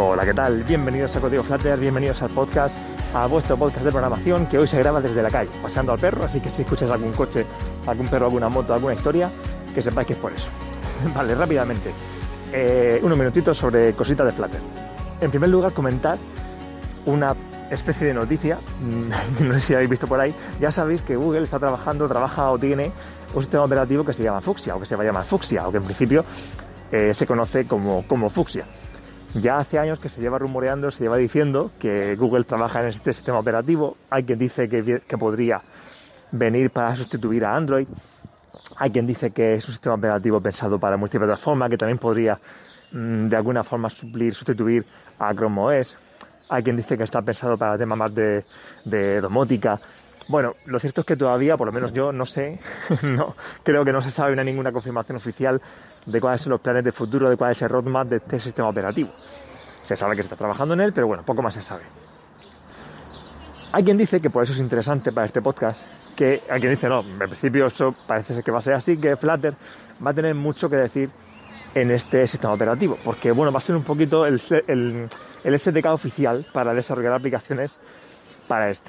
Hola, ¿qué tal? Bienvenidos a Código Flutter, bienvenidos al podcast, a vuestro podcast de programación que hoy se graba desde la calle, paseando al perro, así que si escuchas algún coche, algún perro, alguna moto, alguna historia, que sepáis que es por eso. Vale, rápidamente, unos minutitos sobre cositas de Flutter. En primer lugar, comentar una especie de noticia, no sé si habéis visto por ahí. Ya sabéis que Google trabaja o tiene un sistema operativo que se llama Fuchsia, o que se va a llamar Fuchsia, o que en principio se conoce como Fuchsia. Ya hace años que se lleva rumoreando, se lleva diciendo que Google trabaja en este sistema operativo. Hay quien dice que podría venir para sustituir a Android. Hay quien dice que es un sistema operativo pensado para multiplataforma, que también podría de alguna forma sustituir a Chrome OS. Hay quien dice que está pensado para temas más de domótica. Bueno, lo cierto es que todavía, por lo menos yo no sé, no creo que no se sabe, no hay ninguna confirmación oficial de cuáles son los planes de futuro, de cuál es el roadmap de este sistema operativo. Se sabe que se está trabajando en él, pero bueno, poco más se sabe. Hay quien dice que por eso es interesante para este podcast, que hay quien dice no, en principio eso parece ser que va a ser así, que Flutter va a tener mucho que decir en este sistema operativo, porque bueno, va a ser un poquito el SDK oficial para desarrollar aplicaciones para este.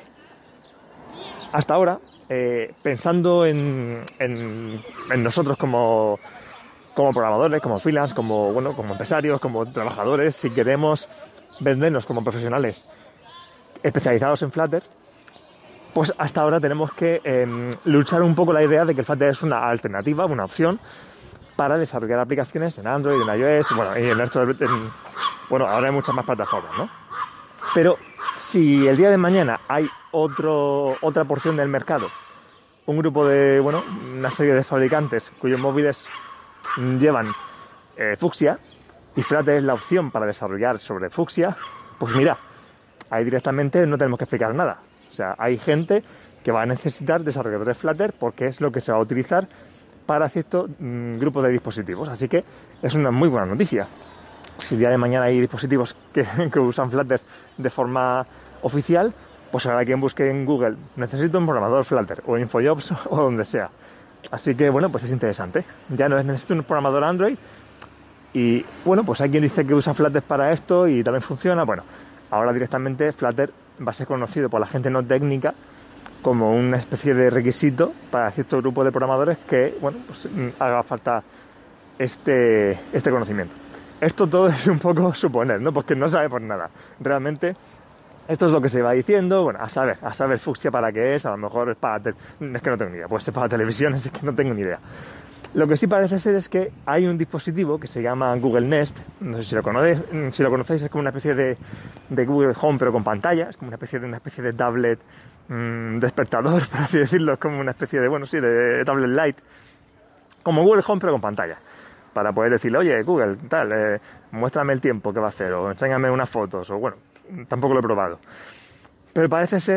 Hasta ahora, pensando en nosotros como programadores, como freelance, como empresarios, como trabajadores, si queremos vendernos como profesionales especializados en Flutter, pues hasta ahora tenemos que luchar un poco la idea de que el Flutter es una alternativa, una opción para desarrollar aplicaciones en Android, en iOS, y en esto, ahora hay muchas más plataformas, ¿no? Pero si el día de mañana hay otra porción del mercado, un grupo de, una serie de fabricantes cuyos móviles llevan Fuchsia y Flutter es la opción para desarrollar sobre Fuchsia, pues mira, ahí directamente no tenemos que explicar nada. O sea, hay gente que va a necesitar desarrolladores Flutter porque es lo que se va a utilizar para cierto grupo de dispositivos. Así que es una muy buena noticia. Si el día de mañana hay dispositivos que usan Flutter de forma oficial, pues habrá quien busque en Google, necesito un programador Flutter, o InfoJobs, o donde sea. Así que, pues es interesante. Ya no es necesito un programador Android, y, pues hay quien dice que usa Flutter para esto y también funciona. Bueno, ahora directamente Flutter va a ser conocido por la gente no técnica como una especie de requisito para cierto grupo de programadores que, haga falta este conocimiento. Esto todo es un poco suponer, ¿no? Porque no sabemos nada. Realmente, esto es lo que se va diciendo. Bueno, a saber Fuchsia para qué es. A lo mejor es para... es que no tengo ni idea. Puede ser para televisión, es que no tengo ni idea. Lo que sí parece ser es que hay un dispositivo que se llama Google Nest. No sé si lo conocéis, es como una especie de Google Home, pero con pantalla. Es como una especie de tablet despertador, por así decirlo. Es como una especie de tablet light. Como Google Home, pero con pantalla. Para poder decirle, oye, Google, muéstrame el tiempo que va a hacer, o enséñame unas fotos, tampoco lo he probado. Pero parece ser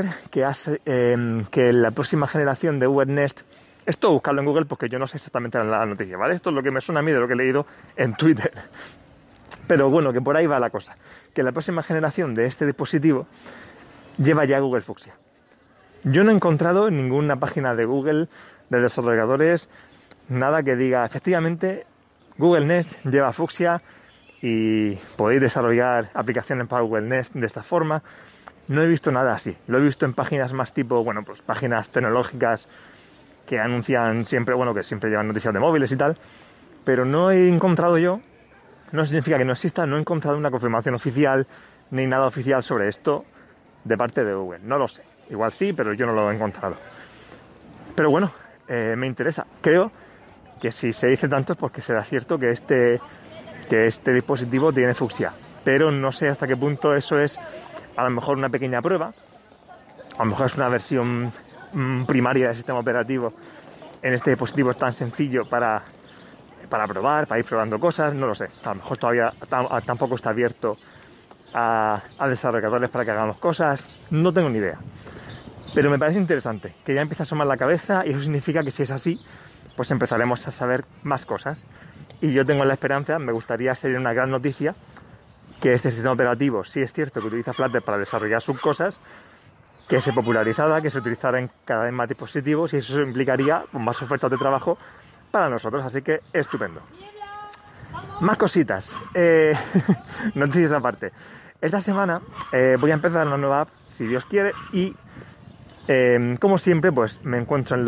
que la próxima generación de Google Nest, esto buscarlo en Google porque yo no sé exactamente la noticia, ¿vale? Esto es lo que me suena a mí de lo que he leído en Twitter. Pero que por ahí va la cosa. Que la próxima generación de este dispositivo lleva ya Google Fuchsia. Yo no he encontrado en ninguna página de Google, de desarrolladores, nada que diga, efectivamente, Google Nest lleva Fuchsia y podéis desarrollar aplicaciones para Google Nest de esta forma. No he visto nada así. Lo he visto en páginas más tipo, páginas tecnológicas que anuncian siempre, que siempre llevan noticias de móviles y tal. Pero no he encontrado yo, no significa que no exista, no he encontrado una confirmación oficial ni nada oficial sobre esto de parte de Google. No lo sé. Igual sí, pero yo no lo he encontrado. Pero me interesa. Creo que si se dice tanto es porque será cierto que este dispositivo tiene Fuchsia, pero no sé hasta qué punto eso es a lo mejor una pequeña prueba, a lo mejor es una versión primaria del sistema operativo en este dispositivo tan sencillo para probar, para ir probando cosas, no lo sé, a lo mejor todavía tampoco está abierto a desarrolladores para que hagamos cosas, no tengo ni idea, pero me parece interesante que ya empieza a asomar la cabeza y eso significa que si es así, pues empezaremos a saber más cosas. Y yo tengo la esperanza, me gustaría ser una gran noticia, que este sistema operativo, sí es cierto que utiliza Flutter para desarrollar sus cosas, que se popularizara, que se utilizara en cada vez más dispositivos y eso implicaría más ofertas de trabajo para nosotros, así que estupendo. Más cositas. Noticias aparte. Esta semana voy a empezar una nueva app, si Dios quiere, y como siempre, pues me encuentro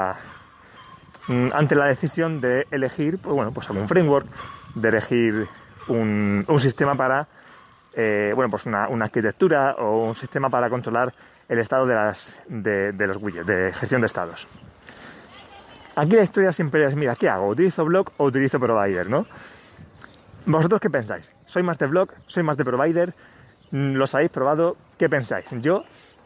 ante la decisión de elegir, pues bueno, pues algún framework, de elegir un sistema para, pues una arquitectura o un sistema para controlar el estado de los widgets, de gestión de estados. Aquí la historia siempre es, mira, ¿qué hago? ¿Utilizo Block o utilizo Provider, no? ¿Vosotros qué pensáis? ¿Soy más de Block? ¿Soy más de Provider? ¿Los habéis probado? ¿Qué pensáis? Yo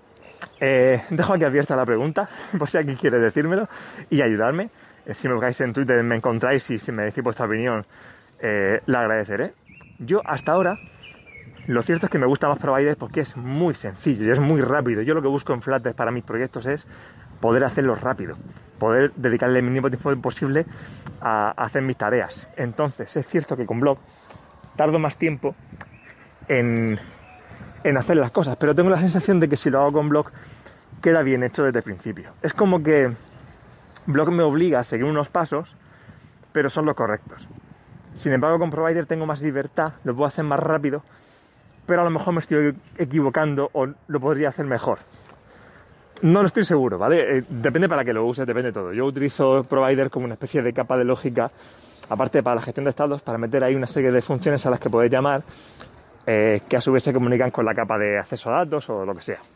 dejo aquí abierta la pregunta, por si alguien quiere decírmelo y ayudarme. Si me buscáis en Twitter me encontráis y si me decís vuestra opinión, la agradeceré. Yo hasta ahora, lo cierto es que me gusta más Provider porque es muy sencillo y es muy rápido. Yo lo que busco en Flutter para mis proyectos es poder hacerlo rápido, poder dedicarle el mínimo tiempo posible a hacer mis tareas. Entonces, es cierto que con Block tardo más tiempo en hacer las cosas, pero tengo la sensación de que si lo hago con Block queda bien hecho desde el principio. Es como que Block me obliga a seguir unos pasos, pero son los correctos. Sin embargo, con Provider tengo más libertad, lo puedo hacer más rápido, pero a lo mejor me estoy equivocando o lo podría hacer mejor. No lo estoy seguro, ¿vale? Depende para qué lo uses, depende de todo. Yo utilizo Provider como una especie de capa de lógica, aparte para la gestión de estados, para meter ahí una serie de funciones a las que podéis llamar, que a su vez se comunican con la capa de acceso a datos o lo que sea.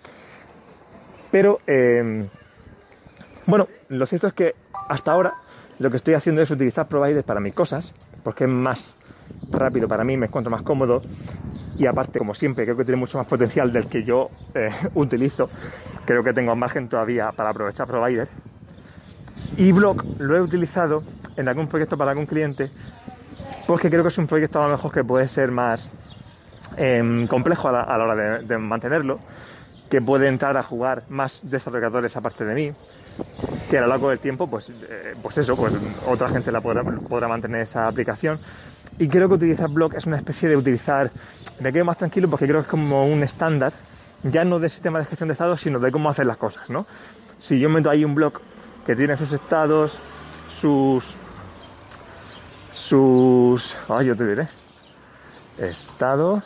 Pero, bueno, lo cierto es que hasta ahora lo que estoy haciendo es utilizar Provider para mis cosas, porque es más rápido para mí, me encuentro más cómodo y aparte, como siempre, creo que tiene mucho más potencial del que yo utilizo. Creo que tengo margen todavía para aprovechar Provider. Y Block lo he utilizado en algún proyecto para algún cliente porque creo que es un proyecto a lo mejor que puede ser más complejo a la hora de mantenerlo, que puede entrar a jugar más desarrolladores aparte de mí, que a lo largo del tiempo pues otra gente podrá mantener esa aplicación. Y creo que utilizar Block es una especie de utilizar, me quedo más tranquilo porque creo que es como un estándar, ya no de sistema de gestión de estados, sino de cómo hacer las cosas, ¿no? Si yo meto ahí un Block que tiene sus estados, yo te diré, estado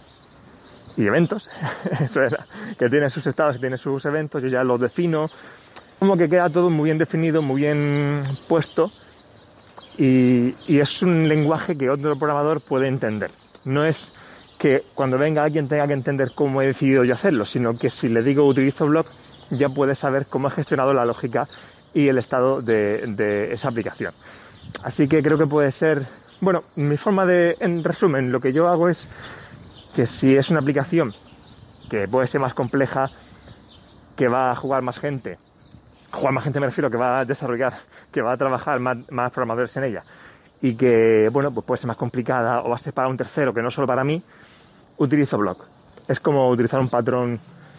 y eventos, eso era, que tiene sus estados y tiene sus eventos, yo ya los defino, como que queda todo muy bien definido, muy bien puesto. Y es un lenguaje que otro programador puede entender. No es que cuando venga alguien tenga que entender cómo he decidido yo hacerlo, sino que si le digo utilizo Block, ya puede saber cómo he gestionado la lógica y el estado de esa aplicación. Así que creo que puede ser... Bueno, mi forma en resumen, lo que yo hago es que si es una aplicación que puede ser más compleja, que va a jugar más gente me refiero, que va a desarrollar, que va a trabajar más programadores en ella y que, bueno, pues puede ser más complicada o va a ser para un tercero que no solo para mí, utilizo Block. Es como utilizar un patrón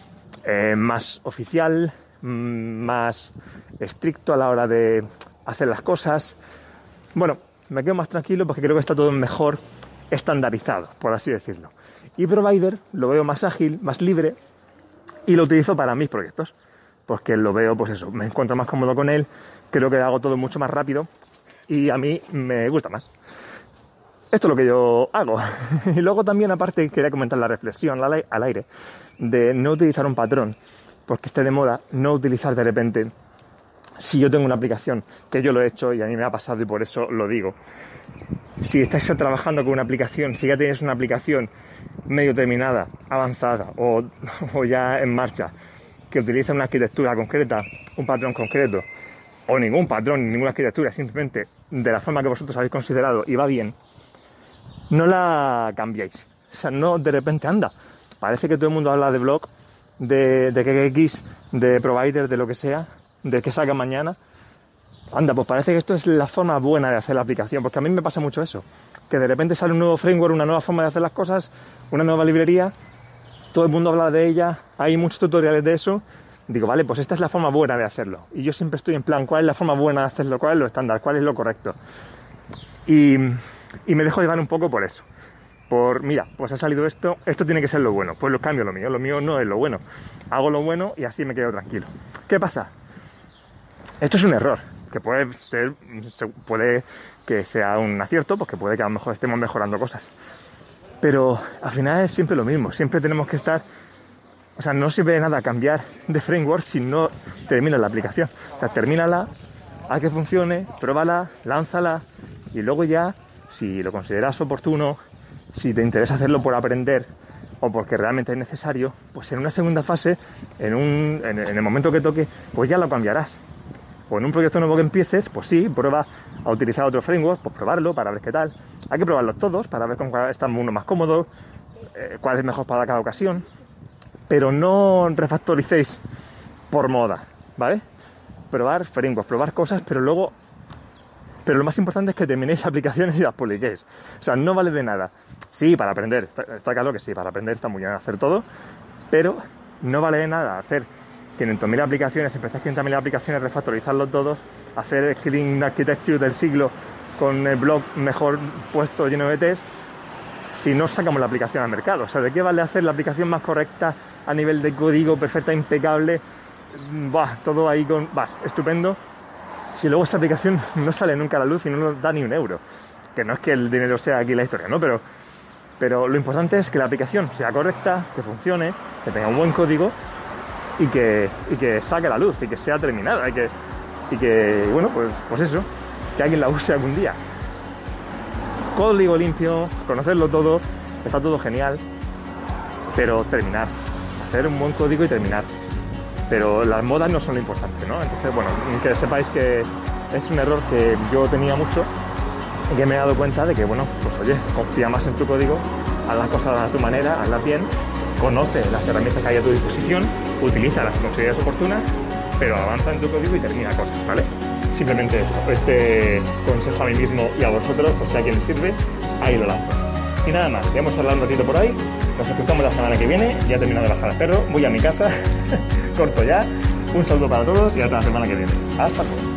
más oficial, más estricto a la hora de hacer las cosas. Bueno, me quedo más tranquilo porque creo que está todo mejor estandarizado, por así decirlo. Y Provider lo veo más ágil, más libre y lo utilizo para mis proyectos. Porque lo veo, pues eso, me encuentro más cómodo con él, creo que hago todo mucho más rápido y a mí me gusta más. Esto es lo que yo hago. Y luego también, aparte, quería comentar la reflexión al aire de no utilizar un patrón, porque esté de moda, no utilizar de repente, si yo tengo una aplicación, que yo lo he hecho y a mí me ha pasado y por eso lo digo. Si estáis trabajando con una aplicación, si ya tienes una aplicación medio terminada, avanzada o ya en marcha, que utiliza una arquitectura concreta, un patrón concreto, o ningún patrón, ninguna arquitectura, simplemente de la forma que vosotros habéis considerado y va bien, no la cambiáis. O sea, no de repente anda. Parece que todo el mundo habla de Block, de KKX, de Provider, de lo que sea, de que salga mañana. Anda, pues parece que esto es la forma buena de hacer la aplicación, porque a mí me pasa mucho eso, que de repente sale un nuevo framework, una nueva forma de hacer las cosas, una nueva librería, todo el mundo habla de ella, hay muchos tutoriales de eso, digo, vale, pues esta es la forma buena de hacerlo. Y yo siempre estoy en plan, ¿cuál es la forma buena de hacerlo? ¿Cuál es lo estándar? ¿Cuál es lo correcto? Y me dejo llevar un poco por eso. Mira, pues ha salido esto tiene que ser lo bueno. Pues lo cambio lo mío no es lo bueno. Hago lo bueno y así me quedo tranquilo. ¿Qué pasa? Esto es un error, que puede que sea un acierto, porque puede que a lo mejor estemos mejorando cosas. Pero al final es siempre lo mismo, siempre tenemos que estar... O sea, no sirve de nada cambiar de framework si no terminas la aplicación. O sea, termínala, haz que funcione, pruébala, lánzala y luego ya, si lo consideras oportuno, si te interesa hacerlo por aprender o porque realmente es necesario, pues en una segunda fase, en el momento que toque, pues ya lo cambiarás. O en un proyecto nuevo que empieces, pues sí, prueba a utilizar otro framework, pues probarlo para ver qué tal. Hay que probarlos todos para ver con cuál está uno más cómodo, cuál es mejor para cada ocasión. Pero no refactoricéis por moda, ¿vale? Probar frameworks, probar cosas, pero luego... Pero lo más importante es que terminéis aplicaciones y las publiquéis. O sea, no vale de nada. Sí, para aprender, está claro que sí, para aprender está muy bien hacer todo, pero no vale de nada hacer 500.000 aplicaciones, empezar 500.000 aplicaciones, refactorizarlo todo, hacer el Clean Architecture del siglo con el blog mejor puesto lleno de test, si no sacamos la aplicación al mercado. O sea, ¿de qué vale hacer la aplicación más correcta a nivel de código, perfecta, impecable? Todo ahí estupendo. Si luego esa aplicación no sale nunca a la luz y no nos da ni un euro. Que no es que el dinero sea aquí la historia, ¿no? Pero lo importante es que la aplicación sea correcta, que funcione, que tenga un buen código y que saque a la luz y que sea terminada y que bueno, pues eso, que alguien la use algún día. Código limpio, conocerlo todo, está todo genial, pero terminar, hacer un buen código y terminar. Pero las modas no son lo importante, ¿no? Entonces, bueno, que sepáis que es un error que yo tenía mucho y que me he dado cuenta de que, bueno, pues oye, confía más en tu código, haz las cosas a tu manera, hazlas bien, conoce las herramientas que hay a tu disposición, utiliza las que consideres oportunas, pero avanza en tu código y termina cosas, ¿vale? Simplemente eso, este consejo a mí mismo y a vosotros, pues si a quien les sirve, ahí lo lanzo. Y nada más, ya hemos hablado un ratito por ahí, nos escuchamos la semana que viene, ya he terminado de bajar al perro, voy a mi casa, corto ya, un saludo para todos y hasta la semana que viene. Hasta luego.